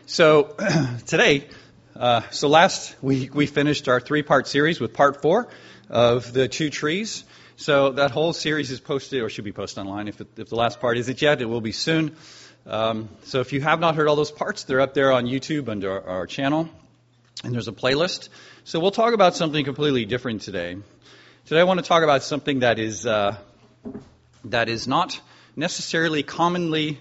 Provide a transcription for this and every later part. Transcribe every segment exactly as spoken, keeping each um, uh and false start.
So today, uh, so last week we finished our three-part series with part four of the two trees. So that whole series is posted, or should be posted online. If, it, if the last part isn't yet, it will be soon. Um, so if you have not heard all those parts, they're up there on YouTube under our, our channel, and there's a playlist. So we'll talk about something completely different today. Today I want to talk about something that is uh, that is not necessarily commonly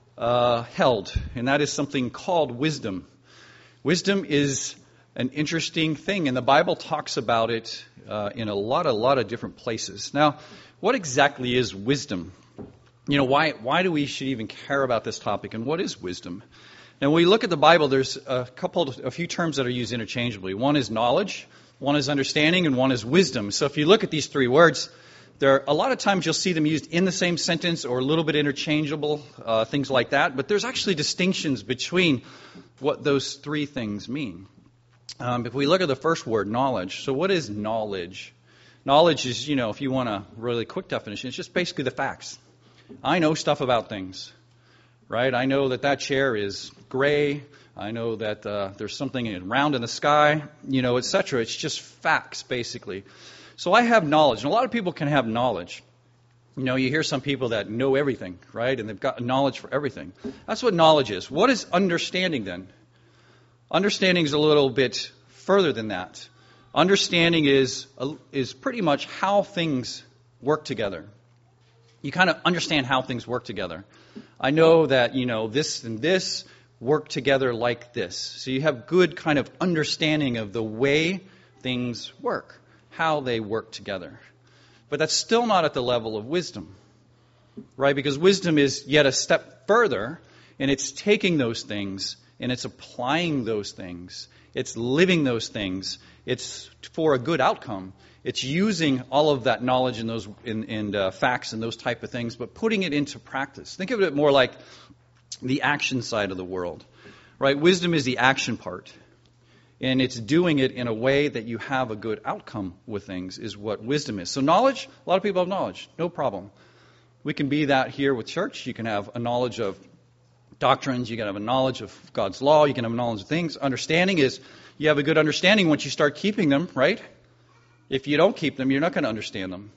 uh, held, and that is something called wisdom. Wisdom is an interesting thing, and the Bible talks about it uh, in a lot, a lot of different places. Now, what exactly is wisdom? You know, why why do we should even care about this topic, and what is wisdom? Now, when we look at the Bible, there's a couple, a few terms that are used interchangeably. One is knowledge, one is understanding, and one is wisdom. So if you look at these three words, there a lot of times you'll see them used in the same sentence or a little bit interchangeable, uh, things like that. But there's actually distinctions between what those three things mean. Um, if we look at the first word, knowledge. So what is knowledge? Knowledge is, you know, if you want a really quick definition, it's just basically the facts. I know stuff about things, right? I know that that chair is gray. I know that uh, there's something round in the sky, you know, et cetera. It's just facts, basically. So I have knowledge, and a lot of people can have knowledge. You know, you hear some people that know everything, right? And they've got knowledge for everything. That's what knowledge is. What is understanding then? Understanding is a little bit further than that. Understanding is is pretty much how things work together. You kind of understand how things work together. I know that, you know, this and this work together like this. So you have good kind of understanding of the way things work, how they work together. But that's still not at the level of wisdom, right? Because wisdom is yet a step further, and it's taking those things and it's applying those things. It's living those things. It's for a good outcome. It's using all of that knowledge and those in, in uh, facts and those type of things, but putting it into practice. Think of it more like the action side of the world, right? Wisdom is the action part, and it's doing it in a way that you have a good outcome with things is what wisdom is. So knowledge, a lot of people have knowledge, no problem. We can be that here with church. You can have a knowledge of doctrines. You can have a knowledge of God's law. You can have a knowledge of things. Understanding is you have a good understanding once you start keeping them, right? If you don't keep them, you're not going to understand them.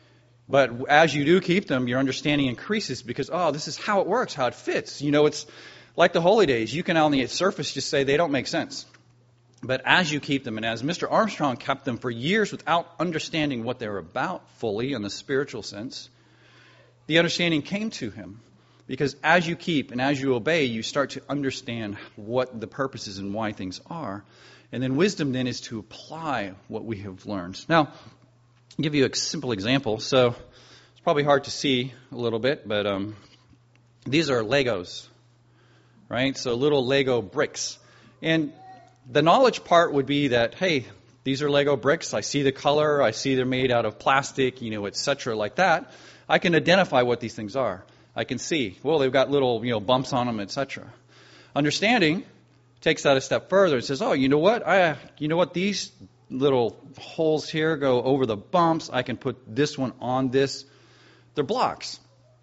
But as you do keep them, your understanding increases because, oh, this is how it works, how it fits. You know, it's like the holy days. You can on the surface just say they don't make sense. But as you keep them, and as Mister Armstrong kept them for years without understanding what they're about fully in the spiritual sense, the understanding came to him. Because as you keep and as you obey, you start to understand what the purposes and why things are. And then wisdom then is to apply what we have learned. Now, I'll give you a simple example. So it's probably hard to see a little bit, but um, these are Legos, right? So little Lego bricks. And the knowledge part would be that, hey, these are Lego bricks. I see the color. I see they're made out of plastic, you know, et cetera, like that. I can identify what these things are. I can see, well, they've got little, you know, bumps on them, et cetera. Understanding takes that a step further. It says, oh, you know what? I, you know what? These little holes here go over the bumps. I can put this one on this. They're blocks.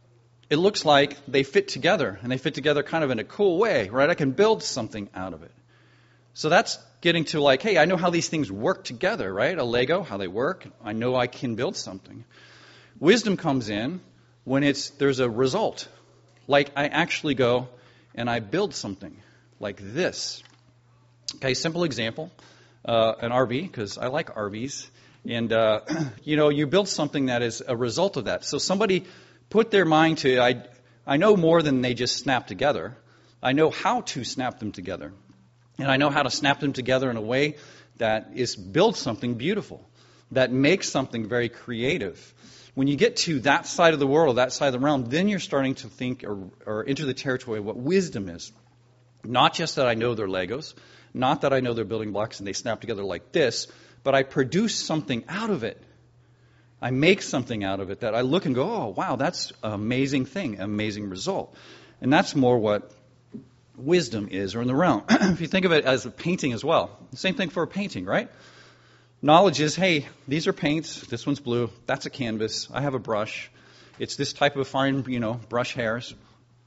It looks like they fit together, and they fit together kind of in a cool way, right? I can build something out of it. So that's getting to like, hey, I know how these things work together, right? A Lego, how they work. I know I can build something. Wisdom comes in when it's there's a result. Like I actually go and I build something like this. Okay, simple example, uh, an R V, because I like R Vs. And, uh, you know, you build something that is a result of that. So somebody put their mind to, I, I know more than they just snap together. I know how to snap them together. And I know how to snap them together in a way that is build something beautiful, that makes something very creative. When you get to that side of the world, that side of the realm, then you're starting to think or, or enter the territory of what wisdom is. Not just that I know they're Legos, not that I know they're building blocks and they snap together like this, but I produce something out of it. I make something out of it that I look and go, oh, wow, that's an amazing thing, amazing result. And that's more what wisdom is, or in the realm. If you think of it as a painting as well, same thing for a painting, right? Knowledge is, hey, these are paints. This one's blue. That's a canvas. I have a brush. It's this type of fine, you know, brush hairs.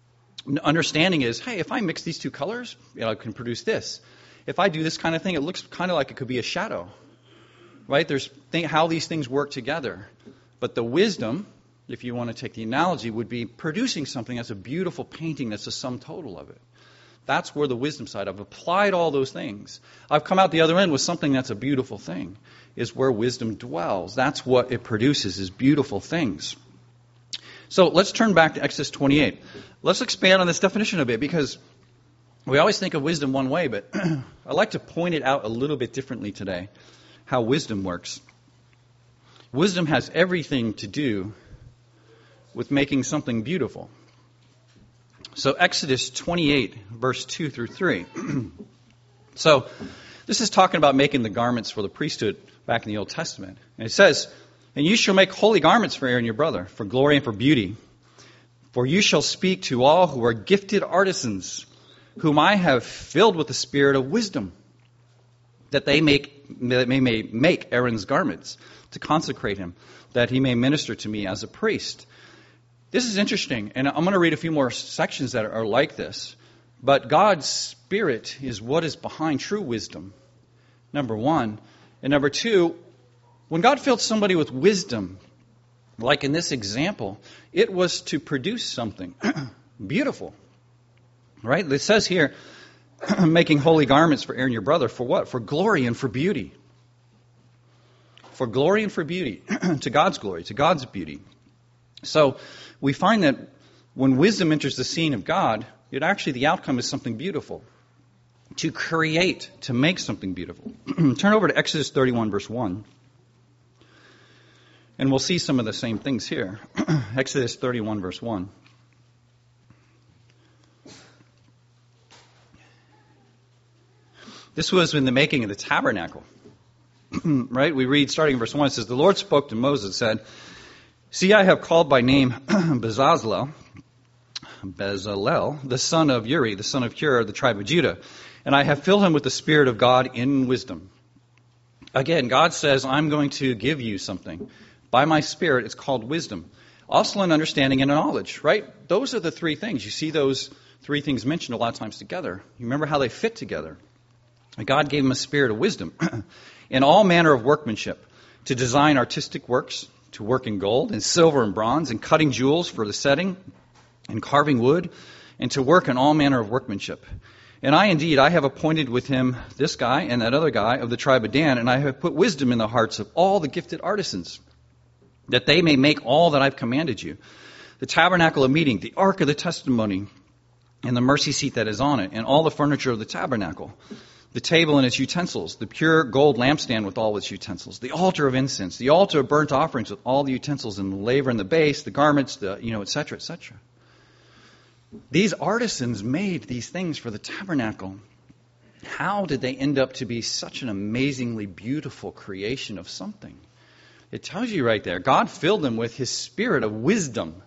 Understanding is, hey, if I mix these two colors, you know, I can produce this. If I do this kind of thing, it looks kind of like it could be a shadow, right? There's th- how these things work together. But the wisdom, if you want to take the analogy, would be producing something that's a beautiful painting that's the sum total of it. That's where the wisdom side, I've applied all those things. I've come out the other end with something that's a beautiful thing, is where wisdom dwells. That's what it produces, is beautiful things. So let's turn back to Exodus twenty-eight. Let's expand on this definition a bit, because we always think of wisdom one way, but I'd like to point it out a little bit differently today, how wisdom works. Wisdom has everything to do with making something beautiful. So Exodus twenty-eight, verse two through three. So this is talking about making the garments for the priesthood back in the Old Testament. And it says, "And you shall make holy garments for Aaron your brother, for glory and for beauty. For you shall speak to all who are gifted artisans, whom I have filled with the spirit of wisdom, that they make that they may make Aaron's garments, to consecrate him, that he may minister to me as a priest." This is interesting, and I'm going to read a few more sections that are like this. But God's Spirit is what is behind true wisdom, number one. And number two, when God filled somebody with wisdom, like in this example, it was to produce something beautiful. Right? It says here, making holy garments for Aaron your brother, for what? For glory and for beauty. For glory and for beauty. To God's glory, to God's beauty. So we find that when wisdom enters the scene of God, it actually, the outcome is something beautiful. To create, to make something beautiful. Turn over to Exodus thirty-one, verse one. And we'll see some of the same things here. Exodus thirty-one, verse one. This was in the making of the tabernacle. Right? We read, starting in verse one, it says, "The Lord spoke to Moses and said, See, I have called by name Bezalel, Bezalel, the son of Uri, the son of Hur, the tribe of Judah, and I have filled him with the Spirit of God in wisdom." Again, God says, I'm going to give you something. By my Spirit, it's called wisdom. Also an understanding and a knowledge, right? Those are the three things. You see those three things mentioned a lot of times together. You remember how they fit together. God gave him a spirit of wisdom in all manner of workmanship, to design artistic works, to work in gold and silver and bronze, and cutting jewels for the setting, and carving wood, and to work in all manner of workmanship. And I indeed, I have appointed with him this guy and that other guy of the tribe of Dan, and I have put wisdom in the hearts of all the gifted artisans, that they may make all that I've commanded you. The tabernacle of meeting, the ark of the testimony, and the mercy seat that is on it, and all the furniture of the tabernacle, the table and its utensils, the pure gold lampstand with all its utensils, the altar of incense, the altar of burnt offerings with all the utensils, and the laver and the base, the garments, the, you know, et cetera, et cetera. These artisans made these things for the tabernacle. How did they end up to be such an amazingly beautiful creation of something? It tells you right there. God filled them with his spirit of wisdom.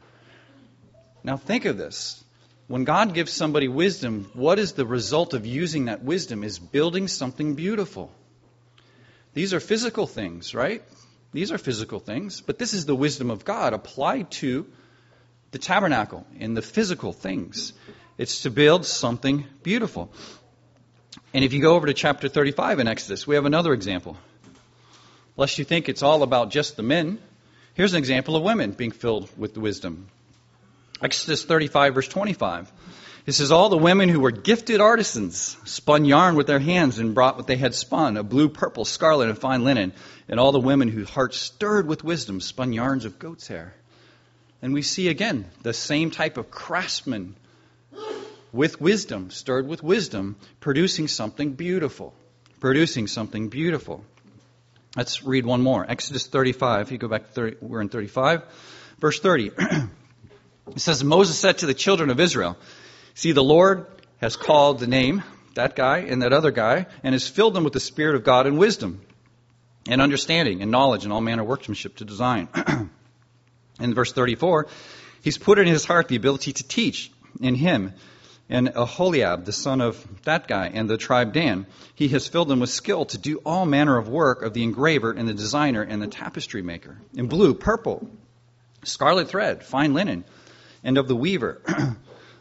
Now think of this. When God gives somebody wisdom, what is the result of using that wisdom? Is building something beautiful. These are physical things, right? These are physical things. But this is the wisdom of God applied to the tabernacle in the physical things. It's to build something beautiful. And if you go over to chapter thirty-five in Exodus, we have another example. Lest you think it's all about just the men, here's an example of women being filled with wisdom. Exodus thirty-five, verse twenty-five. It says, all the women who were gifted artisans spun yarn with their hands and brought what they had spun, a blue, purple, scarlet, and fine linen. And all the women whose hearts stirred with wisdom spun yarns of goat's hair. And we see again the same type of craftsman with wisdom, stirred with wisdom, producing something beautiful. Producing something beautiful. Let's read one more. Exodus thirty-five. If you go back to thirty, we're in thirty-five. Verse thirty. It says, Moses said to the children of Israel, see, the Lord has called the name, that guy and that other guy, and has filled them with the Spirit of God and wisdom, and understanding, and knowledge, and all manner of workmanship to design. In verse thirty-four, he's put in his heart the ability to teach in him, and Aholiab, the son of that guy, and the tribe Dan. He has filled them with skill to do all manner of work of the engraver and the designer and the tapestry maker, in blue, purple, scarlet thread, fine linen, and of the weaver,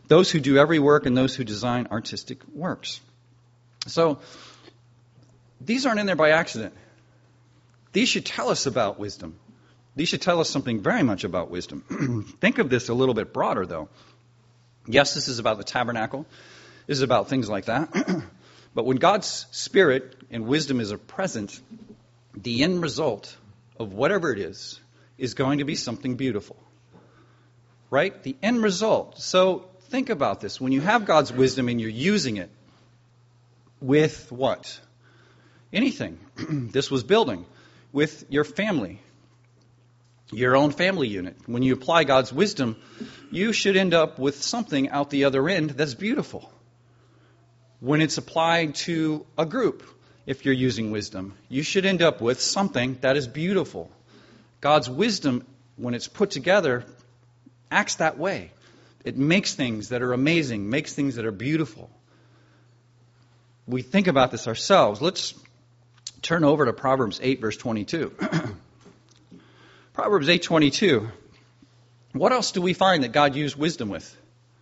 those who do every work and those who design artistic works. So these aren't in there by accident. These should tell us about wisdom. These should tell us something very much about wisdom. Think of this a little bit broader, though. Yes, this is about the tabernacle. This is about things like that. But when God's Spirit and wisdom is present, the end result of whatever it is is going to be something beautiful. Right? The end result. So think about this. When you have God's wisdom and you're using it with what? Anything. This was building. With your family. Your own family unit. When you apply God's wisdom, you should end up with something out the other end that's beautiful. When it's applied to a group, if you're using wisdom, you should end up with something that is beautiful. God's wisdom, when it's put together, acts that way. It makes things that are amazing, makes things that are beautiful. We think about this ourselves. Let's turn over to Proverbs eight, verse twenty-two. Proverbs eight twenty-two. What else do we find that God used wisdom with?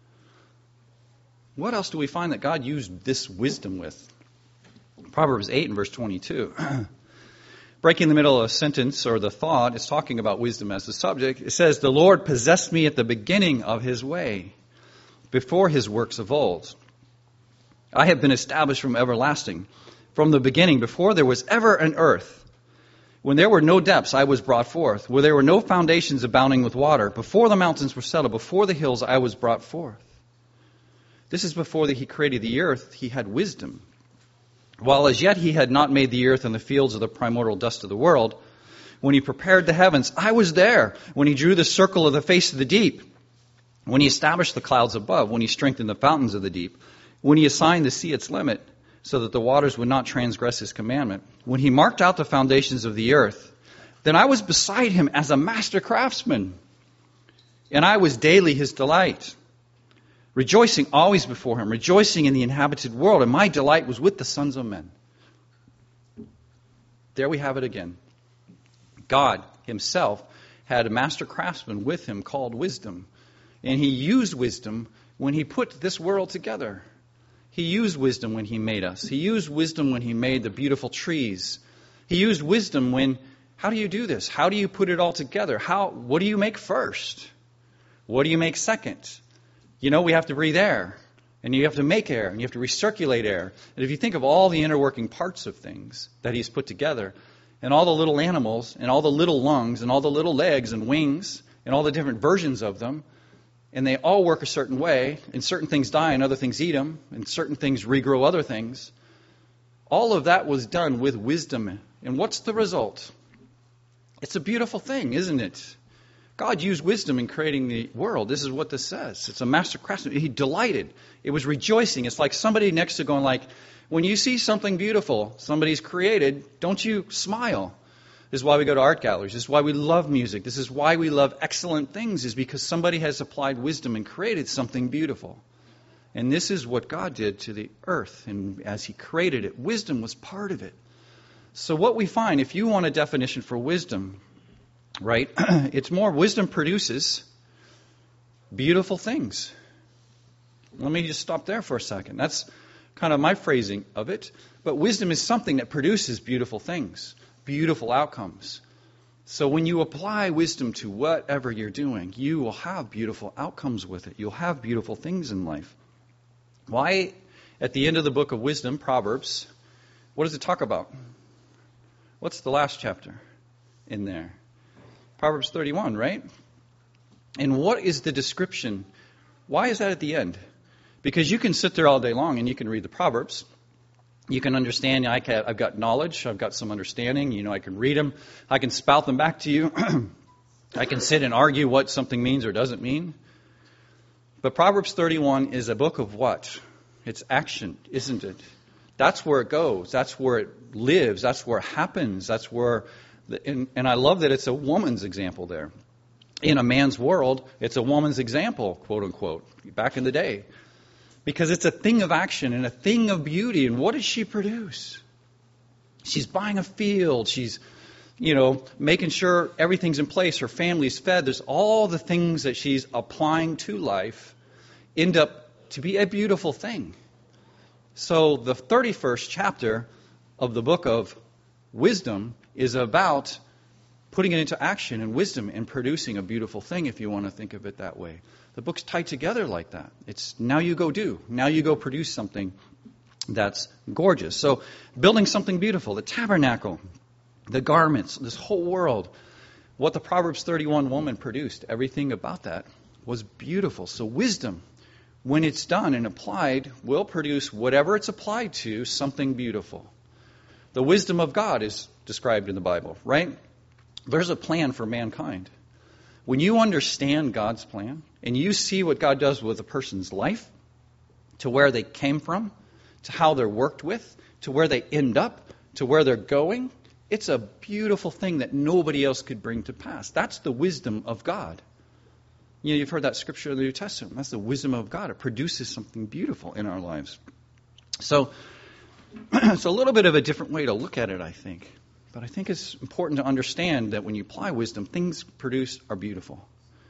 What else do we find that God used this wisdom with? Proverbs eight and verse twenty-two. Breaking the middle of a sentence or the thought, it's talking about wisdom as the subject. It says, the Lord possessed me at the beginning of his way, before his works of old. I have been established from everlasting, from the beginning, before there was ever an earth. When there were no depths, I was brought forth. Where there were no foundations abounding with water. Before the mountains were settled, before the hills, I was brought forth. This is before that he created the earth, he had wisdom. While as yet he had not made the earth and the fields of the primordial dust of the world, when he prepared the heavens, I was there. When he drew the circle of the face of the deep, when he established the clouds above, when he strengthened the fountains of the deep, when he assigned the sea its limit, so that the waters would not transgress his commandment, when he marked out the foundations of the earth, then I was beside him as a master craftsman, and I was daily his delight. Rejoicing always before him, rejoicing in the inhabited world, and my delight was with the sons of men. There we have it again. God himself had a master craftsman with him called wisdom, and he used wisdom when he put this world together. He used wisdom when he made us. He used wisdom when he made the beautiful trees. He used wisdom when, how do you do this? How do you put it all together? How? What do you make first? What do you make second? You know, we have to breathe air, and you have to make air, and you have to recirculate air. And if you think of all the interworking parts of things that he's put together, and all the little animals, and all the little lungs, and all the little legs and wings, and all the different versions of them, and they all work a certain way, and certain things die and other things eat them, and certain things regrow other things. All of that was done with wisdom. And what's the result? It's a beautiful thing, isn't it? God used wisdom in creating the world. This is what this says. It's a master craftsman. He delighted. It was rejoicing. It's like somebody next to going like, when you see something beautiful somebody's created, don't you smile? This is why we go to art galleries. This is why we love music. This is why we love excellent things, is because somebody has applied wisdom and created something beautiful. And this is what God did to the earth. And as he created it, wisdom was part of it. So what we find, if you want a definition for wisdom, right, it's more wisdom produces beautiful things. Let me just stop there for a second. That's kind of my phrasing of it. But wisdom is something that produces beautiful things, beautiful outcomes. So when you apply wisdom to whatever you're doing, you will have beautiful outcomes with it. You'll have beautiful things in life. Why, at the end of the book of wisdom, Proverbs, what does it talk about? What's the last chapter in there? Proverbs thirty-one, right? And what is the description? Why is that at the end? Because you can sit there all day long and you can read the Proverbs. You can understand, I can, I've got knowledge, I've got some understanding, you know, I can read them, I can spout them back to you. I can sit and argue what something means or doesn't mean. But Proverbs thirty-one is a book of what? It's action, isn't it? That's where it goes. That's where it lives. That's where it happens. That's where, the, and, and I love that it's a woman's example there. In a man's world, it's a woman's example, quote unquote, back in the day. Because it's a thing of action and a thing of beauty. And what does she produce? She's buying a field. She's, you know, making sure everything's in place. Her family's fed. There's all the things that she's applying to life end up to be a beautiful thing. So the thirty-first chapter of the book of wisdom is about putting it into action and wisdom and producing a beautiful thing, if you want to think of it that way. The book's tied together like that. It's now you go do. Now you go produce something that's gorgeous. So building something beautiful, the tabernacle, the garments, this whole world, what the Proverbs thirty-one woman produced, everything about that was beautiful. So wisdom, when it's done and applied, will produce whatever it's applied to, something beautiful. The wisdom of God is described in the Bible, right? There's a plan for mankind. When you understand God's plan and you see what God does with a person's life, to where they came from, to how they're worked with, to where they end up, to where they're going, it's a beautiful thing that nobody else could bring to pass. That's the wisdom of God. You know, you've heard that scripture in the New Testament. That's the wisdom of God. It produces something beautiful in our lives. So it's a little bit of a different way to look at it, I think. But I think it's important to understand that when you apply wisdom, things produced are beautiful.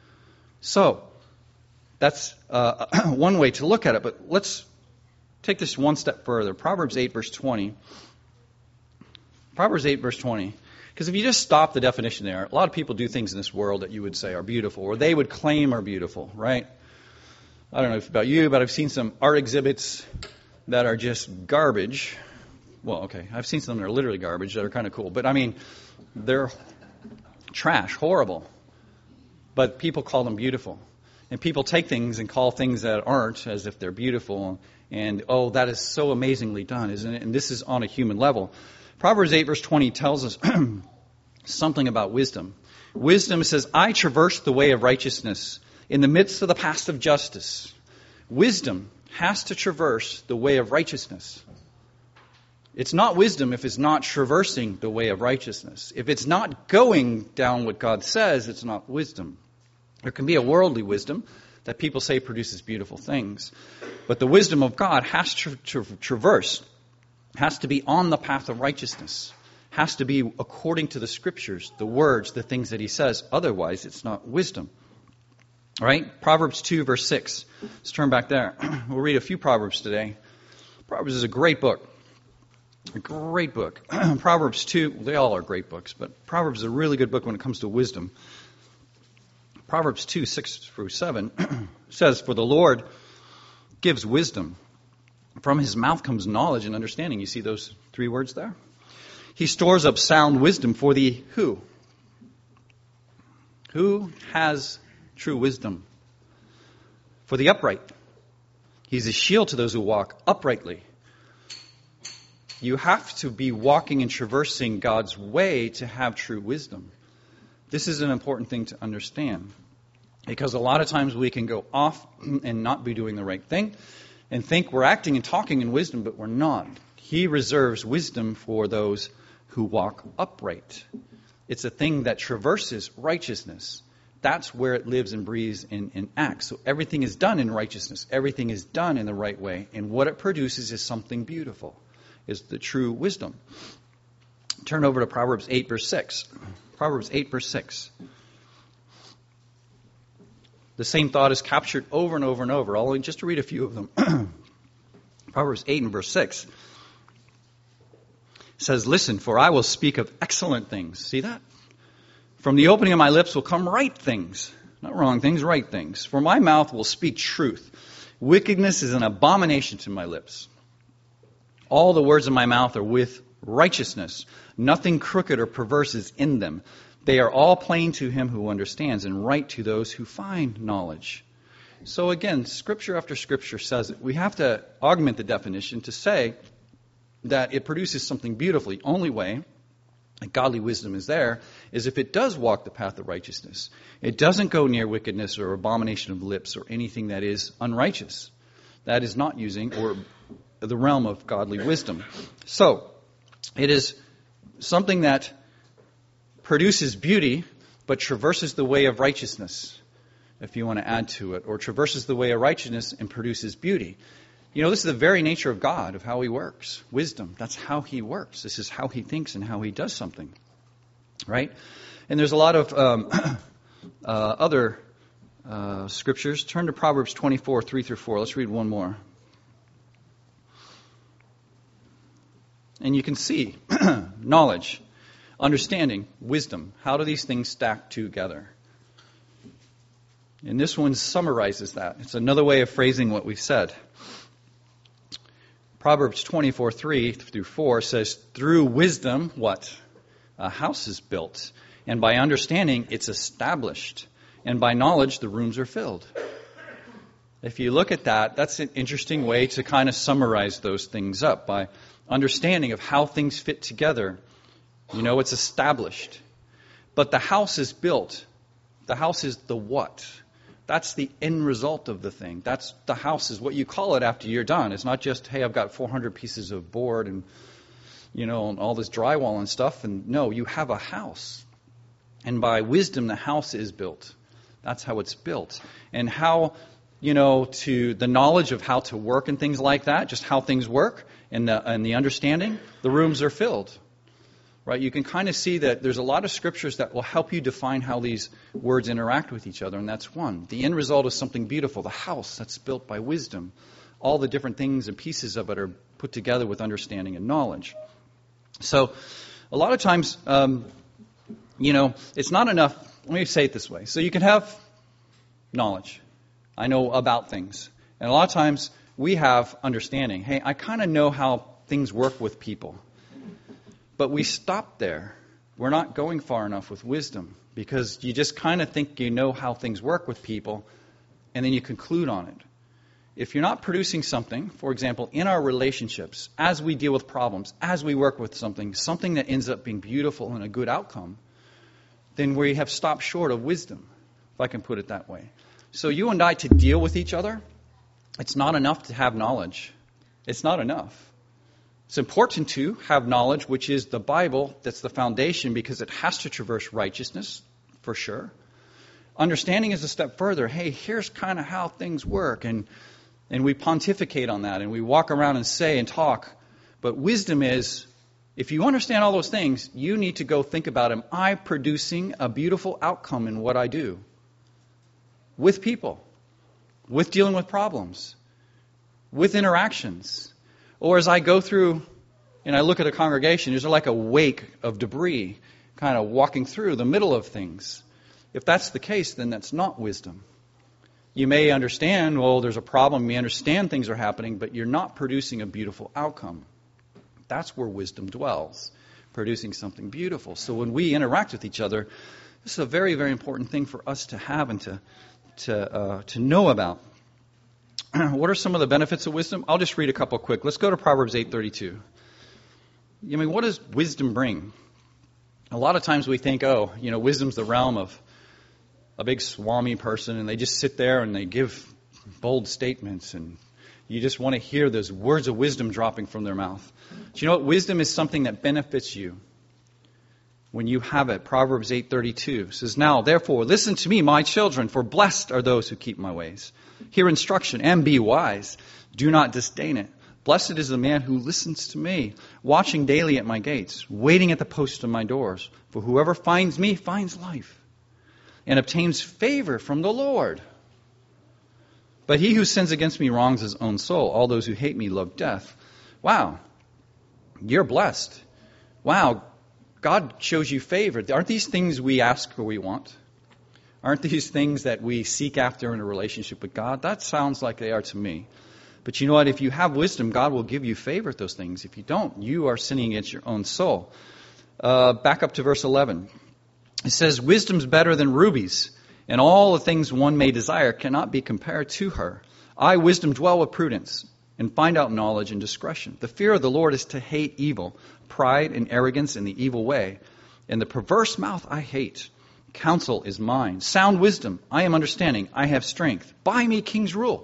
So that's uh, one way to look at it. But let's take this one step further. Proverbs eight, verse twenty. Proverbs eight, verse twenty. Because if you just stop the definition there, a lot of people do things in this world that you would say are beautiful, or they would claim are beautiful, right? I don't know if about you, but I've seen some art exhibits that are just garbage. Well, okay, I've seen some that are literally garbage that are kind of cool. But, I mean, they're trash, horrible. But people call them beautiful. And people take things and call things that aren't as if they're beautiful. And, oh, that is so amazingly done, isn't it? And this is on a human level. Proverbs eight, verse twenty tells us something about wisdom. Wisdom says, I traverse the way of righteousness in the midst of the path of justice. Wisdom has to traverse the way of righteousness. It's not wisdom if it's not traversing the way of righteousness. If it's not going down what God says, it's not wisdom. There can be a worldly wisdom that people say produces beautiful things. But the wisdom of God has to tra- tra- traverse, has to be on the path of righteousness, has to be according to the scriptures, the words, the things that he says. Otherwise, it's not wisdom. All right? Proverbs two, verse six. Let's turn back there. We'll read a few Proverbs today. Proverbs is a great book. A great book. Proverbs two, they all are great books, but Proverbs is a really good book when it comes to wisdom. Proverbs two, six through seven says, For the Lord gives wisdom. From his mouth comes knowledge and understanding. You see those three words there? He stores up sound wisdom for the who? Who has true wisdom? For the upright. He's a shield to those who walk uprightly. You have to be walking and traversing God's way to have true wisdom. This is an important thing to understand. Because a lot of times we can go off and not be doing the right thing and think we're acting and talking in wisdom, but we're not. He reserves wisdom for those who walk upright. It's a thing that traverses righteousness. That's where it lives and breathes and, and acts. So everything is done in righteousness. Everything is done in the right way. And what it produces is something beautiful. Is the true wisdom. Turn over to Proverbs eight, verse six. Proverbs eight, verse six. The same thought is captured over and over and over. I'll just to read a few of them. Proverbs eight and verse six says, Listen, for I will speak of excellent things. See that? From the opening of my lips will come right things. Not wrong things, right things. For my mouth will speak truth. Wickedness is an abomination to my lips. All the words of my mouth are with righteousness. Nothing crooked or perverse is in them. They are all plain to him who understands and right to those who find knowledge. So again, scripture after scripture says it. We have to augment the definition to say that it produces something beautifully. The only way that godly wisdom is there is if it does walk the path of righteousness. It doesn't go near wickedness or abomination of lips or anything that is unrighteous. That is not using or the realm of godly wisdom. So, it is something that produces beauty, but traverses the way of righteousness, if you want to add to it, or traverses the way of righteousness and produces beauty. You know, this is the very nature of God, of how he works. Wisdom, that's how he works. This is how he thinks and how he does something, right? And there's a lot of um, uh, other uh, scriptures. Turn to Proverbs twenty-four, three through four. Let's read one more. And you can see knowledge, understanding, wisdom. How do these things stack together? And this one summarizes that. It's another way of phrasing what we've said. Proverbs twenty-four, three through four says, through wisdom, what? A house is built. And by understanding, it's established. And by knowledge, the rooms are filled. If you look at that, that's an interesting way to kind of summarize those things up. By understanding of how things fit together, you know, it's established. But the house is built. The house is the what? That's the end result of the thing. That's the house is what you call it after you're done. It's not just, hey, I've got four hundred pieces of board and, you know, and all this drywall and stuff. And no, you have a house. And by wisdom, the house is built. That's how it's built. And how, you know, to the knowledge of how to work and things like that, just how things work and the, and the understanding, the rooms are filled. Right? You can kind of see that there's a lot of scriptures that will help you define how these words interact with each other, and that's one. The end result is something beautiful, the house that's built by wisdom. All the different things and pieces of it are put together with understanding and knowledge. So a lot of times, um, you know, it's not enough. Let me say it this way. So you can have knowledge. I know about things. And a lot of times we have understanding. Hey, I kind of know how things work with people. But we stop there. We're not going far enough with wisdom because you just kind of think you know how things work with people and then you conclude on it. If you're not producing something, for example, in our relationships, as we deal with problems, as we work with something, something that ends up being beautiful and a good outcome, then we have stopped short of wisdom, if I can put it that way. So you and I, to deal with each other, it's not enough to have knowledge. It's not enough. It's important to have knowledge, which is the Bible. That's the foundation because it has to traverse righteousness, for sure. Understanding is a step further. Hey, here's kind of how things work. And, and we pontificate on that. And we walk around and say and talk. But wisdom is, if you understand all those things, you need to go think about, am I producing a beautiful outcome in what I do? With people. With dealing with problems. With interactions. Or as I go through and I look at a congregation, there's like a wake of debris kind of walking through the middle of things. If that's the case, then that's not wisdom. You may understand, well, there's a problem. You may understand things are happening, but you're not producing a beautiful outcome. That's where wisdom dwells, producing something beautiful. So when we interact with each other, this is a very, very important thing for us to have and to, to, uh, to know about. What are some of the benefits of wisdom? I'll just read a couple quick. Let's go to Proverbs eight thirty-two. I mean, what does wisdom bring? A lot of times we think, oh, you know, wisdom's the realm of a big swami person, and they just sit there and they give bold statements, and you just want to hear those words of wisdom dropping from their mouth. Do you know what? Wisdom is something that benefits you when you have it. Proverbs eight thirty-two says, now, therefore, listen to me, my children, for blessed are those who keep my ways. Hear instruction and be wise. Do not disdain it. Blessed is the man who listens to me, watching daily at my gates, waiting at the posts of my doors. For whoever finds me finds life and obtains favor from the Lord. But he who sins against me wrongs his own soul. All those who hate me love death. Wow. You're blessed. Wow. God shows you favor. Aren't these things we ask or we want? Aren't these things that we seek after in a relationship with God? That sounds like they are to me. But you know what? If you have wisdom, God will give you favor at those things. If you don't, you are sinning against your own soul. Uh, back up to verse eleven. It says, wisdom's better than rubies, and all the things one may desire cannot be compared to her. I, wisdom, dwell with prudence, and find out knowledge and discretion. The fear of the Lord is to hate evil, pride and arrogance in the evil way. And the perverse mouth I hate. Counsel is mine. Sound wisdom. I am understanding. I have strength. By me kings rule.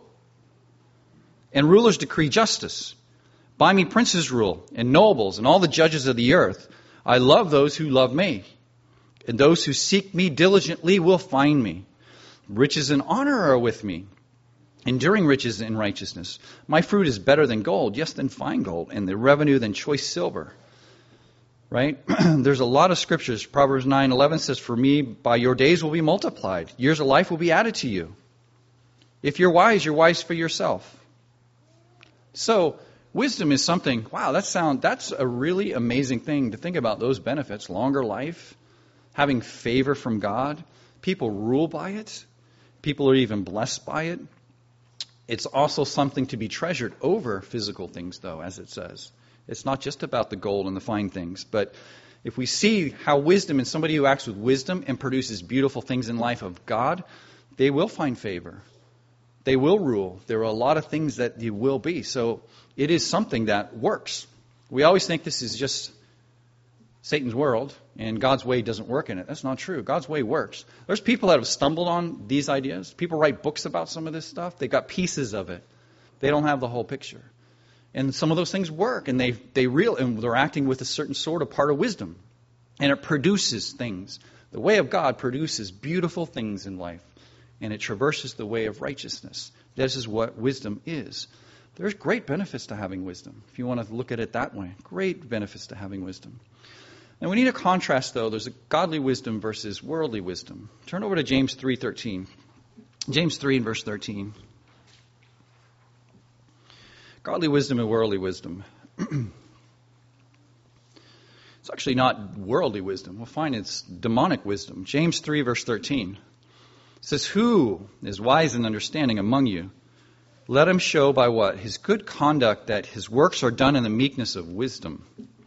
And rulers decree justice. By me princes rule, and nobles, and all the judges of the earth. I love those who love me. And those who seek me diligently will find me. Riches and honor are with me. Enduring riches and righteousness. My fruit is better than gold, yes, than fine gold, and the revenue than choice silver. right? There's a lot of scriptures. Proverbs nine eleven says, "For me, by your days will be multiplied. Years of life will be added to you." If you're wise, you're wise for yourself. So, wisdom is something, wow, that sound, that's a really amazing thing to think about, those benefits. Longer life, having favor from God. People rule by it. People are even blessed by it. It's also something to be treasured over physical things, though, as it says. It's not just about the gold and the fine things. But if we see how wisdom, and somebody who acts with wisdom and produces beautiful things in life of God, they will find favor. They will rule. There are a lot of things that you will be. So it is something that works. We always think this is just Satan's world and God's way doesn't work in it. That's not true. God's way works. There's people that have stumbled on these ideas. People write books about some of this stuff. They've got pieces of it. They don't have the whole picture. And some of those things work, and they they real and they're acting with a certain sort of part of wisdom. And it produces things. The way of God produces beautiful things in life. And it traverses the way of righteousness. This is what wisdom is. There's great benefits to having wisdom, if you want to look at it that way. Great benefits to having wisdom. And we need a contrast, though. There's a godly wisdom versus worldly wisdom. Turn over to James three thirteen. James three and verse thirteen. Godly wisdom and worldly wisdom. It's actually not worldly wisdom. We'll find it's demonic wisdom. James three verse thirteen. It says, "Who is wise and understanding among you? Let him show by what? His good conduct that his works are done in the meekness of wisdom.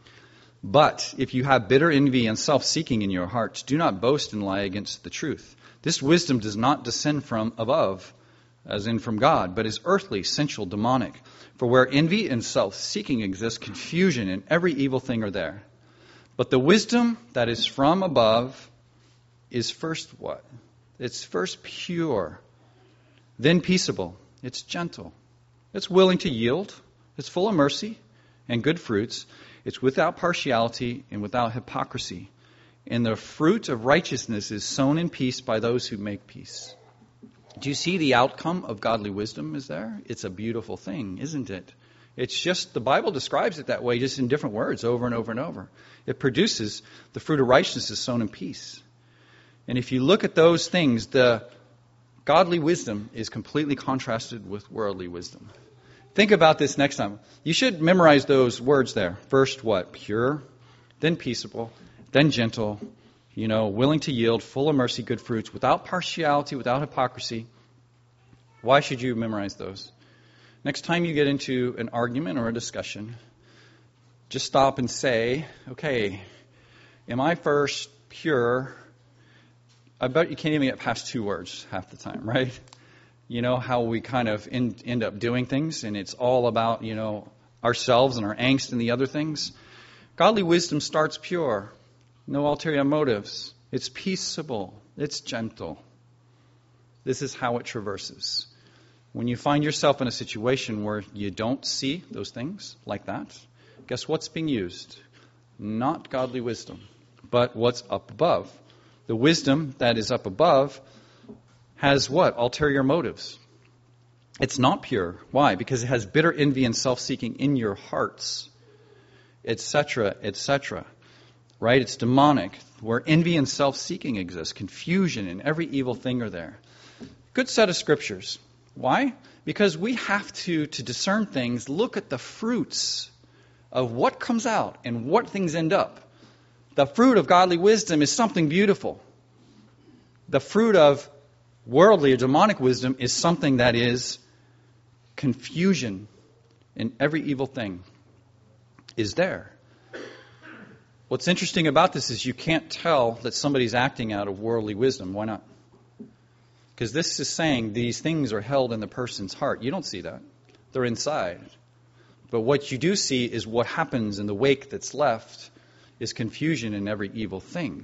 But if you have bitter envy and self-seeking in your hearts, do not boast and lie against the truth. This wisdom does not descend from above, as in from God, but is earthly, sensual, demonic. For where envy and self-seeking exist, confusion and every evil thing are there. But the wisdom that is from above is first what? It's first pure, then peaceable. It's gentle. It's willing to yield. It's full of mercy and good fruits. It's without partiality and without hypocrisy. And the fruit of righteousness is sown in peace by those who make peace." Do you see the outcome of godly wisdom is there? It's a beautiful thing, isn't it? It's just, the Bible describes it that way, just in different words, over and over and over. It produces, the fruit of righteousness is sown in peace. And if you look at those things, the godly wisdom is completely contrasted with worldly wisdom. Think about this next time. You should memorize those words there. First what? Pure, then peaceable, then gentle, you know, willing to yield, full of mercy, good fruits, without partiality, without hypocrisy. Why should you memorize those? Next time you get into an argument or a discussion, just stop and say, okay, am I first pure? I bet you can't even get past two words half the time, right? You know how we kind of end, end up doing things, and it's all about, you know, ourselves and our angst and the other things. Godly wisdom starts pure. No ulterior motives. It's peaceable. It's gentle. This is how it traverses. When you find yourself in a situation where you don't see those things like that, guess what's being used? Not godly wisdom, but what's up above. The wisdom that is up above has what? Ulterior motives. It's not pure. Why? Because it has bitter envy and self-seeking in your hearts, et cetera, et cetera. Right? It's demonic. Where envy and self-seeking exist, confusion and every evil thing are there. Good set of scriptures. Why? Because we have to, to discern things, look at the fruits of what comes out and what things end up. The fruit of godly wisdom is something beautiful. The fruit of worldly or demonic wisdom is something that is confusion in every evil thing is there. What's interesting about this is you can't tell that somebody's acting out of worldly wisdom. Why not? Because this is saying these things are held in the person's heart. You don't see that. They're inside. But what you do see is what happens in the wake that's left is confusion in every evil thing.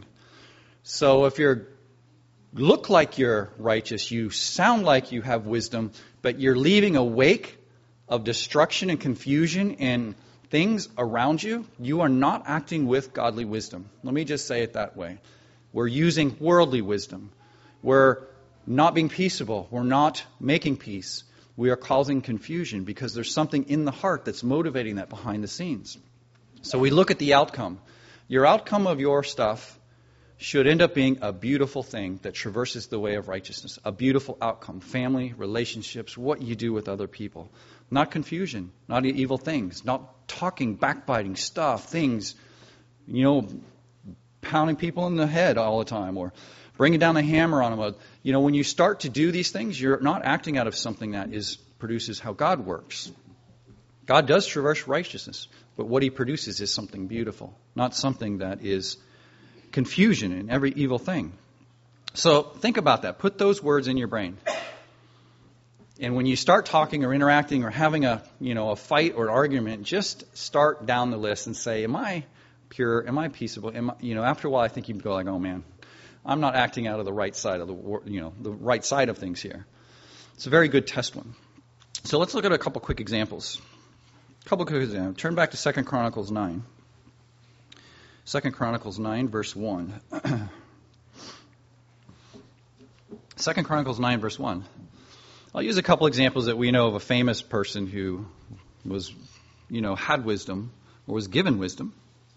So if you look like you're righteous, you sound like you have wisdom, but you're leaving a wake of destruction and confusion and things around you, you are not acting with godly wisdom. Let me just say it that way. We're using worldly wisdom. We're not being peaceable. We're not making peace. We are causing confusion because there's something in the heart that's motivating that behind the scenes. So we look at the outcome. Your outcome of your stuff should end up being a beautiful thing that traverses the way of righteousness. A beautiful outcome. Family, relationships, what you do with other people. Not confusion, not evil things, not talking, backbiting, stuff, things, you know, pounding people in the head all the time or bringing down the hammer on them. You know, when you start to do these things, you're not acting out of something that is produces how God works. God does traverse righteousness, but what he produces is something beautiful, not something that is confusion in every evil thing. So think about that. Put those words in your brain. And when you start talking or interacting or having a, you know, a fight or argument, just start down the list and say, am I pure? Am I peaceable? Am I, you know, after a while, I think you go like, oh man, I'm not acting out of the right side of the, you know, the right side of things here. It's a very good test one. So let's look at a couple quick examples. A couple quick examples. Turn back to Second Chronicles nine. Second Chronicles nine, verse one. Second Chronicles nine, verse one. I'll use a couple examples that we know of a famous person who was, you know, had wisdom or was given wisdom.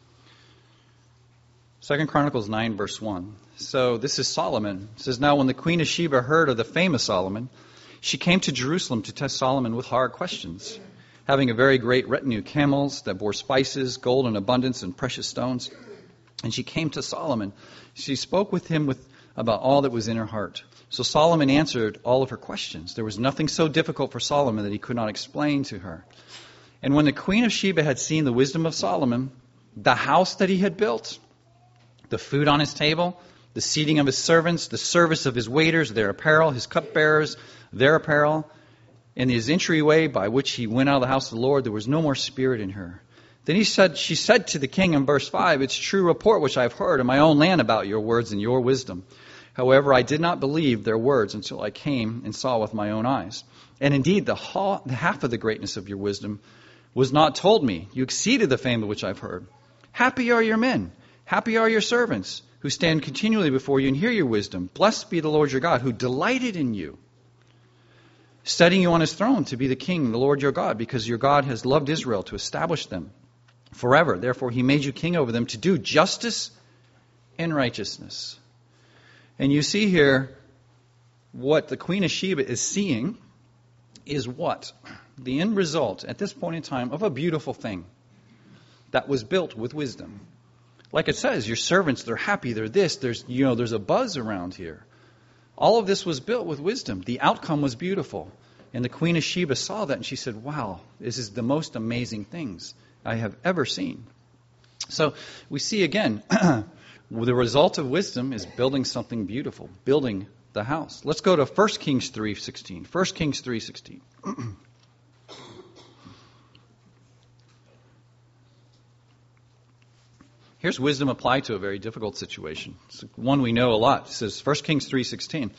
Second Chronicles nine, verse one. So this is Solomon. It says, now when the queen of Sheba heard of the fame of Solomon, she came to Jerusalem to test Solomon with hard questions, having a very great retinue, camels that bore spices, gold in abundance, and precious stones. And she came to Solomon. She spoke with him with about all that was in her heart. So Solomon answered all of her questions. There was nothing so difficult for Solomon that he could not explain to her. And when the queen of Sheba had seen the wisdom of Solomon, the house that he had built, the food on his table, the seating of his servants, the service of his waiters, their apparel, his cupbearers, their apparel, and his entryway by which he went out of the house of the Lord, there was no more spirit in her. Then he said, she said to the king in verse five, it's true report which I have heard in my own land about your words and your wisdom. However, I did not believe their words until I came and saw with my own eyes. And indeed, the, ha- the half of the greatness of your wisdom was not told me. You exceeded the fame of which I've heard. Happy are your men. Happy are your servants who stand continually before you and hear your wisdom. Blessed be the Lord your God who delighted in you, setting you on his throne to be the king, the Lord your God, because your God has loved Israel to establish them forever. Therefore, he made you king over them to do justice and righteousness. And you see here what the Queen of Sheba is seeing is what? The end result at this point in time of a beautiful thing that was built with wisdom. Like it says, your servants, they're happy, they're this, there's, you know, there's a buzz around here. All of this was built with wisdom. The outcome was beautiful. And the Queen of Sheba saw that and she said, wow, this is the most amazing things I have ever seen. So we see again, the result of wisdom is building something beautiful, building the house. Let's go to First Kings three sixteen. First Kings three sixteen. Here's wisdom applied to a very difficult situation. It's one we know a lot. It says First Kings three sixteen.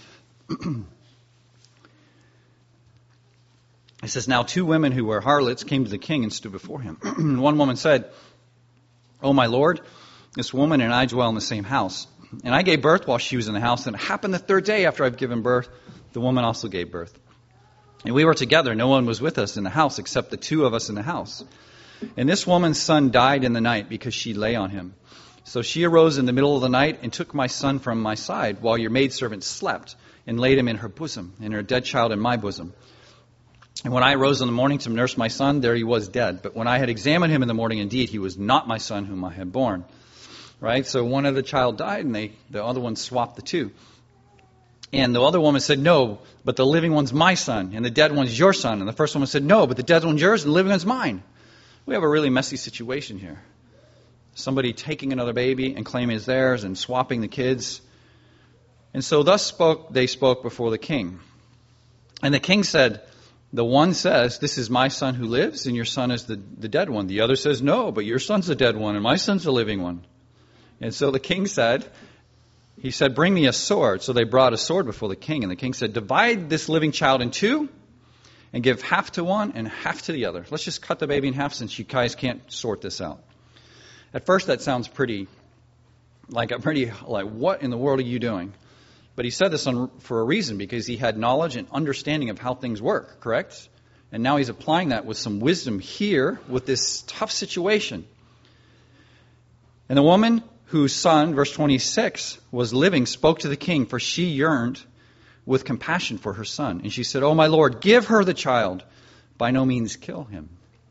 It says, now two women who were harlots came to the king and stood before him. One woman said, "Oh, my lord, this woman and I dwell in the same house. And I gave birth while she was in the house. And it happened the third day after I've given birth, the woman also gave birth. And we were together. No one was with us in the house except the two of us in the house. And this woman's son died in the night because she lay on him. So she arose in the middle of the night and took my son from my side while your maidservant slept and laid him in her bosom and her dead child in my bosom. And when I arose in the morning to nurse my son, there he was dead. But when I had examined him in the morning, indeed, he was not my son whom I had born." Right? So one of the child died and they, the other one swapped the two. And the other woman said, "No, but the living one's my son and the dead one's your son." And the first woman said, "No, but the dead one's yours and the living one's mine." We have a really messy situation here. Somebody taking another baby and claiming it's theirs and swapping the kids. And so thus spoke they spoke before the king. And the king said, the one says, "This is my son who lives, and your son is the, the dead one." The other says, "No, but your son's the dead one, and my son's the living one." And so the king said, he said, "Bring me a sword." So they brought a sword before the king. And the king said, "Divide this living child in two and give half to one and half to the other." Let's just cut the baby in half since you guys can't sort this out. At first that sounds pretty, like a pretty, like what in the world are you doing? But he said this on, for a reason, because he had knowledge and understanding of how things work, correct? And now he's applying that with some wisdom here with this tough situation. And the woman whose son, verse twenty-six, was living spoke to the king, for she yearned with compassion for her son. And she said, "Oh, my lord, give her the child. By no means kill him."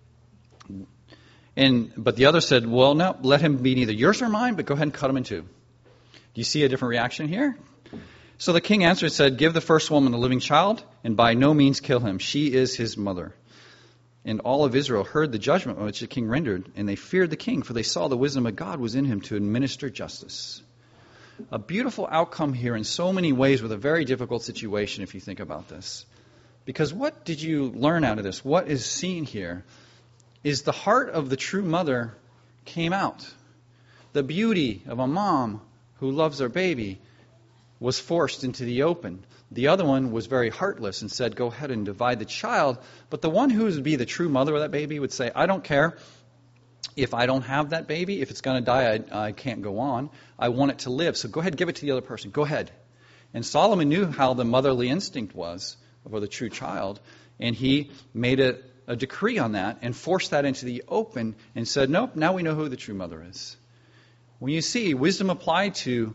And but the other said, "Well, no, let him be neither yours nor mine, but go ahead and cut him in two." Do you see a different reaction here? So the king answered and said, "Give the first woman the living child, and by no means kill him. She is his mother." And all of Israel heard the judgment which the king rendered, and they feared the king, for they saw the wisdom of God was in him to administer justice. A beautiful outcome here in so many ways with a very difficult situation, if you think about this. Because what did you learn out of this? What is seen here is the heart of the true mother came out. The beauty of a mom who loves her baby was forced into the open. The other one was very heartless and said, "Go ahead and divide the child." But the one who would be the true mother of that baby would say, "I don't care if I don't have that baby. If it's going to die, I, I can't go on. I want it to live. So go ahead, give it to the other person. Go ahead." And Solomon knew how the motherly instinct was for the true child. And he made a, a decree on that and forced that into the open and said, "Nope, now we know who the true mother is." When you see wisdom applied to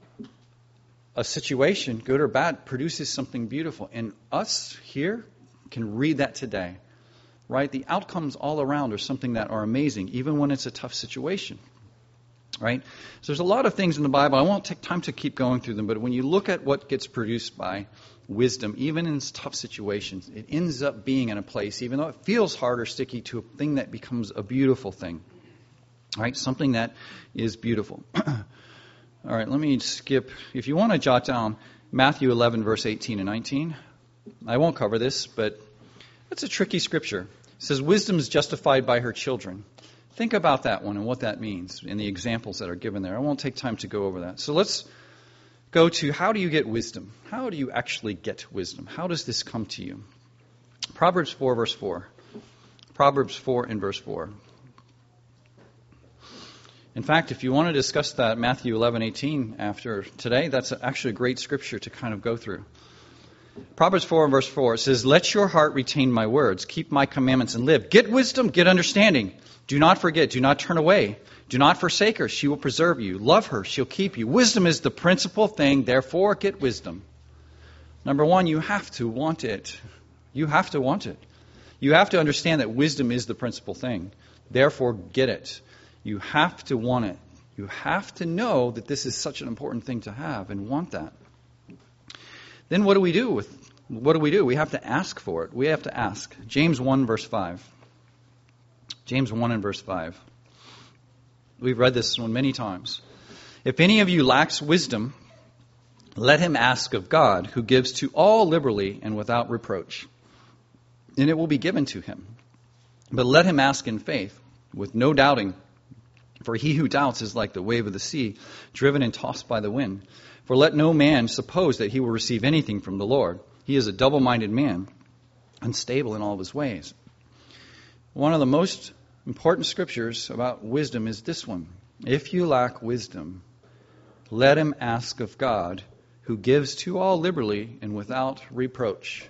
a situation, good or bad, produces something beautiful. And us here can read that today, right? The outcomes all around are something that are amazing, even when it's a tough situation, right? So there's a lot of things in the Bible. I won't take time to keep going through them, but when you look at what gets produced by wisdom, even in tough situations, it ends up being in a place, even though it feels hard or sticky, to a thing that becomes a beautiful thing, right? Something that is beautiful. All right, let me skip. If you want to jot down Matthew eleven, verse eighteen and nineteen. I won't cover this, but it's a tricky scripture. It says, "Wisdom is justified by her children." Think about that one and what that means and the examples that are given there. I won't take time to go over that. So let's go to, how do you get wisdom? How do you actually get wisdom? How does this come to you? Proverbs four, verse four. Proverbs four and verse four. In fact, if you want to discuss that Matthew eleven eighteen after today, that's actually a great scripture to kind of go through. Proverbs four and verse four, it says, "Let your heart retain my words, keep my commandments and live. Get wisdom, get understanding. Do not forget, do not turn away. Do not forsake her, she will preserve you. Love her, she'll keep you." Wisdom is the principal thing, therefore get wisdom. Number one, you have to want it. You have to want it. You have to understand that wisdom is the principal thing, therefore get it. You have to want it. You have to know that this is such an important thing to have and want that. Then what do we do with what do we do? We have to ask for it. We have to ask. James one, verse five. James one and verse five. We've read this one many times. "If any of you lacks wisdom, let him ask of God, who gives to all liberally and without reproach, and it will be given to him. But let him ask in faith, with no doubting. For he who doubts is like the wave of the sea, driven and tossed by the wind. For let no man suppose that he will receive anything from the Lord. He is a double-minded man, unstable in all of his ways." One of the most important scriptures about wisdom is this one. "If you lack wisdom, let him ask of God, who gives to all liberally and without reproach."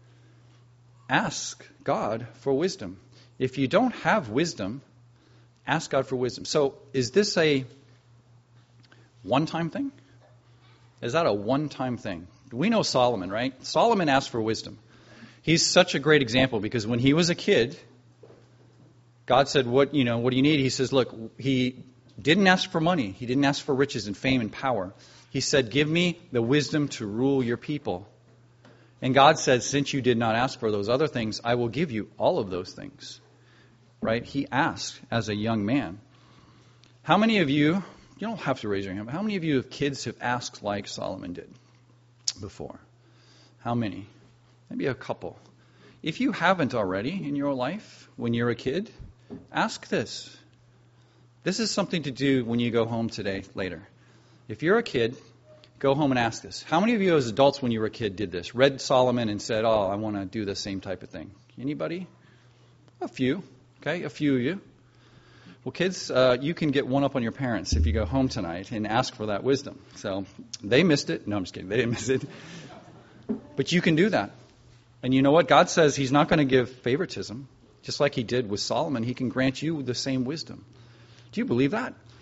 Ask God for wisdom. If you don't have wisdom, ask God for wisdom. So is this a one-time thing? Is that a one-time thing? We know Solomon, right? Solomon asked for wisdom. He's such a great example because when he was a kid, God said, "What, you know, what do you need?" He says, look, he didn't ask for money. He didn't ask for riches and fame and power. He said, "Give me the wisdom to rule your people." And God said, "Since you did not ask for those other things, I will give you all of those things." Right? He asked as a young man. How many of you, you don't have to raise your hand, but how many of you have kids have asked like Solomon did before? How many? Maybe a couple. If you haven't already in your life when you're a kid, ask this. This is something to do when you go home today, later. If you're a kid, go home and ask this. How many of you as adults when you were a kid did this? Read Solomon and said, "Oh, I want to do the same type of thing." Anybody? A few. Okay, a few of you. Well, kids, uh, you can get one up on your parents if you go home tonight and ask for that wisdom. So they missed it. No, I'm just kidding. They didn't miss it. But you can do that. And you know what? God says he's not going to give favoritism. Just like he did with Solomon, he can grant you the same wisdom. Do you believe that?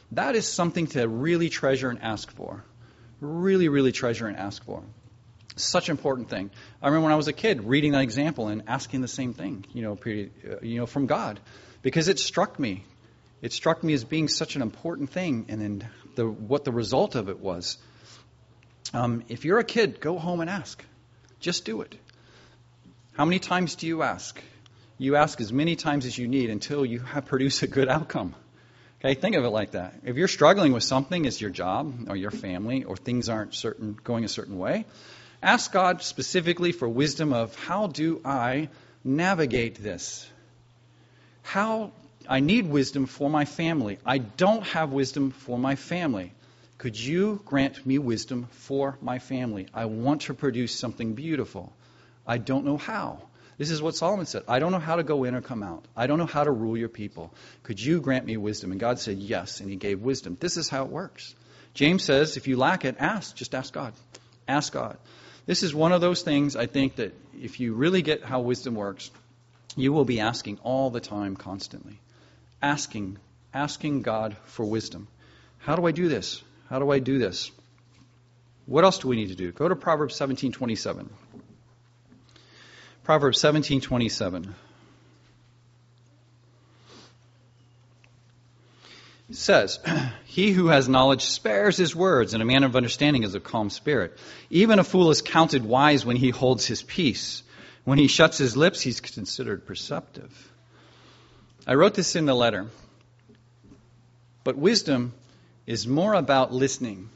That is something to really treasure and ask for. Really, really treasure and ask for. Such an important thing. I remember when I was a kid reading that example and asking the same thing, you know, period, uh, you know, from God, because it struck me. It struck me as being such an important thing, and then the, what the result of it was. Um, if you're a kid, go home and ask. Just do it. How many times do you ask? You ask as many times as you need until you have produce a good outcome. Okay, think of it like that. If you're struggling with something, it's your job or your family, or things aren't certain going a certain way, ask God specifically for wisdom of how do I navigate this? How I need wisdom for my family. I don't have wisdom for my family. Could you grant me wisdom for my family? I want to produce something beautiful. I don't know how. This is what Solomon said. I don't know how to go in or come out. I don't know how to rule your people. Could you grant me wisdom? And God said yes, and he gave wisdom. This is how it works. James says, if you lack it, ask. Just ask God. Ask God. This is one of those things, I think, that if you really get how wisdom works, you will be asking all the time, constantly. Asking, asking God for wisdom. How do I do this? How do I do this? What else do we need to do? Go to Proverbs seventeen twenty-seven. Proverbs seventeen twenty-seven. It says, he who has knowledge spares his words, and a man of understanding is of calm spirit. Even a fool is counted wise when he holds his peace. When he shuts his lips, he's considered perceptive. I wrote this in the letter. But wisdom is more about listening.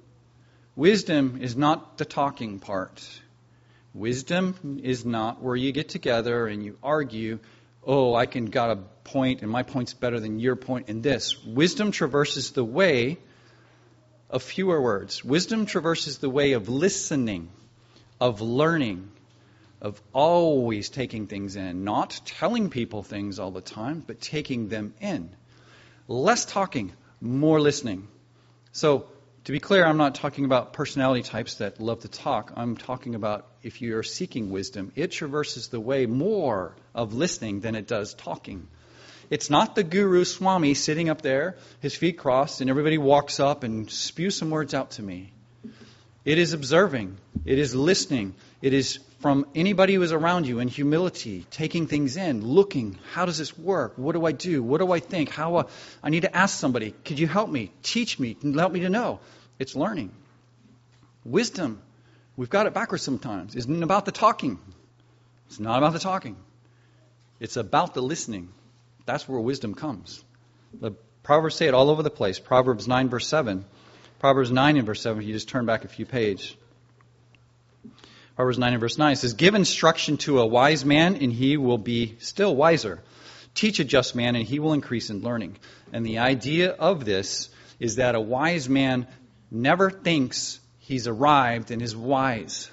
Wisdom is not the talking part. Wisdom is not where you get together and you argue, oh, I can got a point and my point's better than your point in this. Wisdom traverses the way of fewer words. Wisdom traverses the way of listening, of learning, of always taking things in, not telling people things all the time, but taking them in. Less talking, more listening. So, to be clear, I'm not talking about personality types that love to talk. I'm talking about if you are seeking wisdom, it traverses the way more of listening than it does talking. It's not the guru Swami sitting up there, his feet crossed, and everybody walks up and spews some words out to me. It is observing. It is listening. It is from anybody who is around you in humility, taking things in, looking, how does this work? What do I do? What do I think? How uh, I need to ask somebody, could you help me? Teach me, help me to know. It's learning. Wisdom, we've got it backwards sometimes, isn't about the talking. It's not about the talking. It's about the listening. That's where wisdom comes. The Proverbs say it all over the place. Proverbs nine, verse seven. Proverbs nine and verse seven, if you just turn back a few pages. Proverbs nine and verse nine says, give instruction to a wise man, and he will be still wiser. Teach a just man, and he will increase in learning. And the idea of this is that a wise man never thinks he's arrived and is wise.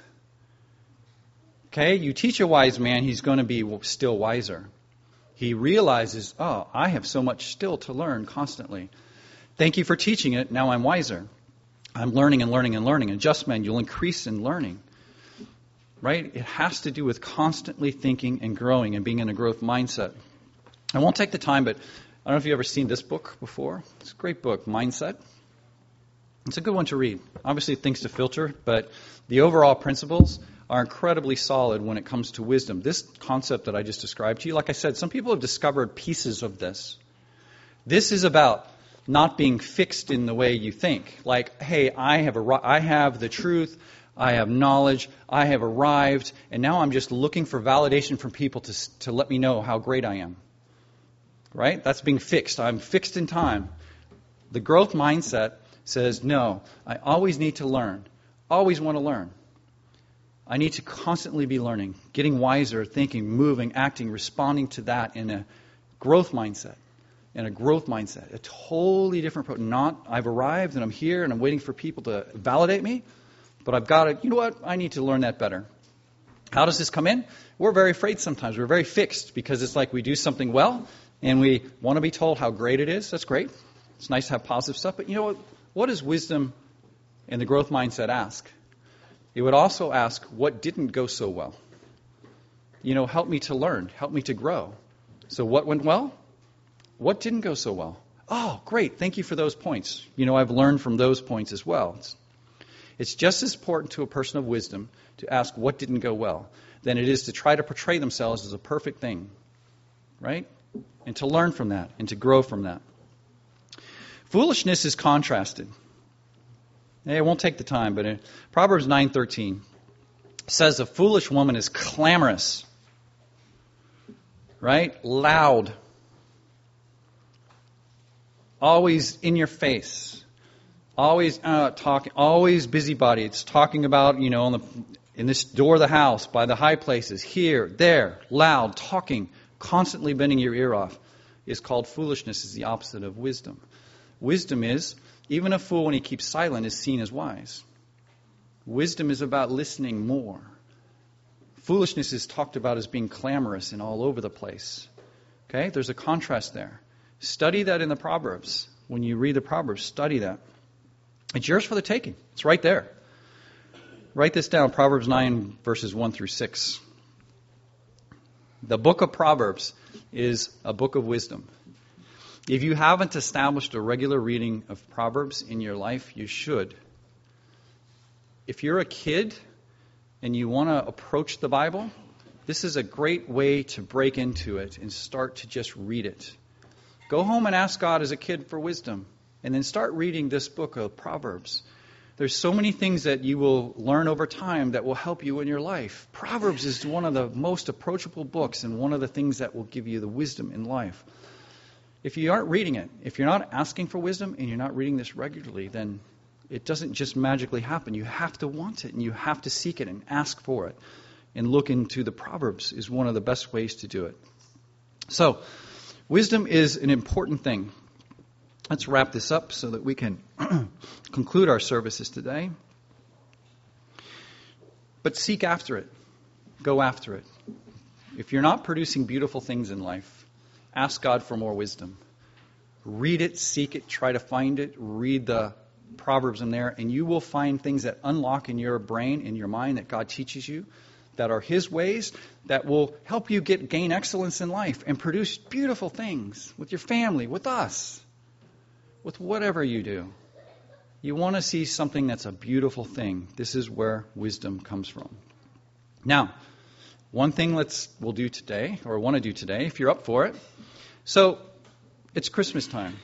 Okay, you teach a wise man, he's going to be still wiser. He realizes, oh, I have so much still to learn constantly. Thank you for teaching it. Now I'm wiser. I'm learning and learning and learning. A just man, you'll increase in learning. Right? It has to do with constantly thinking and growing and being in a growth mindset. I won't take the time, but I don't know if you've ever seen this book before. It's a great book, Mindset. It's a good one to read. Obviously, things to filter, but the overall principles are incredibly solid when it comes to wisdom. This concept that I just described to you, like I said, some people have discovered pieces of this. This is about not being fixed in the way you think. Like, hey, I have a, I have the truth, I have knowledge, I have arrived, and now I'm just looking for validation from people to to let me know how great I am. Right? That's being fixed. I'm fixed in time. The growth mindset says, no, I always need to learn. Always want to learn. I need to constantly be learning, getting wiser, thinking, moving, acting, responding to that in a growth mindset. In a growth mindset. A totally different approach. Not, I've arrived and I'm here and I'm waiting for people to validate me, but I've got to, you know what, I need to learn that better. How does this come in? We're very afraid sometimes. We're very fixed because it's like we do something well and we want to be told how great it is. That's great. It's nice to have positive stuff. But you know what? What does wisdom and the growth mindset ask? It would also ask, what didn't go so well? You know, help me to learn. Help me to grow. So what went well? What didn't go so well? Oh, great. Thank you for those points. You know, I've learned from those points as well. It's, it's just as important to a person of wisdom to ask what didn't go well than it is to try to portray themselves as a perfect thing, right? And to learn from that and to grow from that. Foolishness is contrasted. Hey, I won't take the time, but in Proverbs nine thirteen says a foolish woman is clamorous, right? Loud. Always in your face. Always uh, talking. Always busybody. It's talking about, you know, in, the, in this door of the house, by the high places, here, there, loud, talking, constantly bending your ear off, is called foolishness. Is the opposite of wisdom. Wisdom is, even a fool when he keeps silent is seen as wise. Wisdom is about listening more. Foolishness is talked about as being clamorous and all over the place. Okay, there's a contrast there. Study that in the Proverbs. When you read the Proverbs, study that. It's yours for the taking. It's right there. Write this down, Proverbs nine, verses one through six. The book of Proverbs is a book of wisdom. If you haven't established a regular reading of Proverbs in your life, you should. If you're a kid and you want to approach the Bible, this is a great way to break into it and start to just read it. Go home and ask God as a kid for wisdom, and then start reading this book of Proverbs. There's so many things that you will learn over time that will help you in your life. Proverbs is one of the most approachable books and one of the things that will give you the wisdom in life. If you aren't reading it, if you're not asking for wisdom and you're not reading this regularly, then it doesn't just magically happen. You have to want it and you have to seek it and ask for it. And look into the Proverbs is one of the best ways to do it. So, wisdom is an important thing. Let's wrap this up so that we can conclude our services today. But seek after it. Go after it. If you're not producing beautiful things in life, ask God for more wisdom. Read it, seek it, try to find it. Read the Proverbs in there, and you will find things that unlock in your brain, in your mind, that God teaches you, that are His ways, that will help you get gain excellence in life and produce beautiful things with your family, with us, with whatever you do. You want to see something that's a beautiful thing. This is where wisdom comes from. Now, one thing let's we'll do today, or want to do today, if you're up for it. So, it's Christmas time,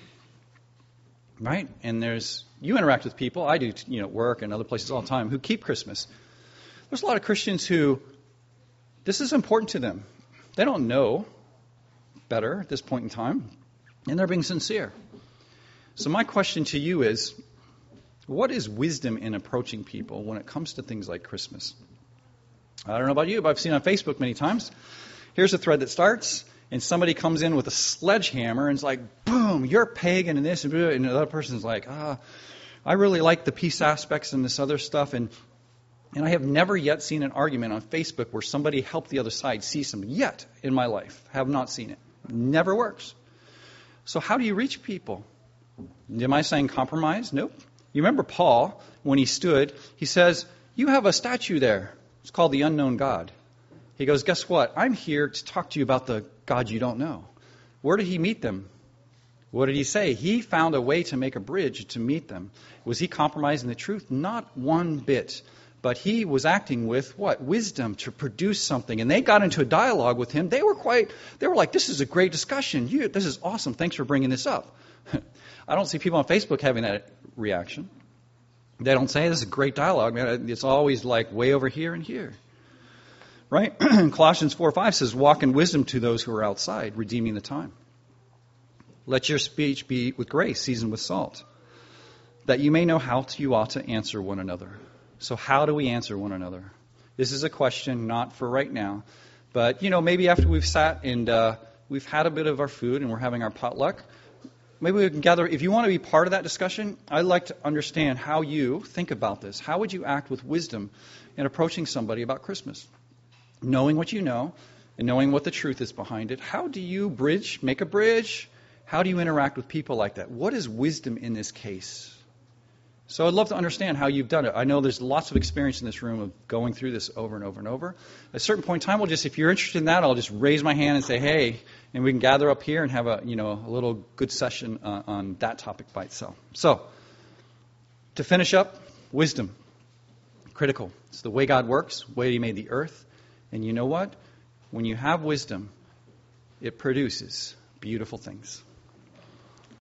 right? And there's you interact with people. I do, you know, work and other places all the time who keep Christmas. There's a lot of Christians who this is important to them. They don't know better at this point in time, and they're being sincere. So my question to you is, what is wisdom in approaching people when it comes to things like Christmas? I don't know about you, but I've seen on Facebook many times. Here's a thread that starts, and somebody comes in with a sledgehammer and it's like, boom, you're pagan and this, and the other person's like, ah, I really like the peace aspects and this other stuff. And and I have never yet seen an argument on Facebook where somebody helped the other side see something. Yet in my life, have not seen it. Never works. So how do you reach people? Am I saying compromise? Nope. You remember Paul, when he stood, he says, you have a statue there. It's called the unknown God. He goes, guess what? I'm here to talk to you about the God you don't know. Where did he meet them? What did he say? He found a way to make a bridge to meet them. Was he compromising the truth? Not one bit. But he was acting with what? Wisdom to produce something. And they got into a dialogue with him. They were quite, they were like, this is a great discussion. You, this is awesome. Thanks for bringing this up. I don't see people on Facebook having that reaction. They don't say, this is a great dialogue, man. It's always like way over here and here. Right? Colossians four five says, walk in wisdom to those who are outside, redeeming the time. Let your speech be with grace, seasoned with salt, that you may know how to, you ought to answer one another. So how do we answer one another? This is a question not for right now, but, you know, maybe after we've sat and uh, we've had a bit of our food and we're having our potluck, maybe we can gather. If you want to be part of that discussion, I'd like to understand how you think about this. How would you act with wisdom in approaching somebody about Christmas? Knowing what you know and knowing what the truth is behind it, how do you bridge, make a bridge? How do you interact with people like that? What is wisdom in this case? So I'd love to understand how you've done it. I know there's lots of experience in this room of going through this over and over and over. At a certain point in time, we'll just, if you're interested in that, I'll just raise my hand and say, hey, and we can gather up here and have a, you know, a little good session uh, on that topic by itself. So, to finish up, wisdom, critical. It's the way God works, the way He made the earth. And you know what? When you have wisdom, it produces beautiful things.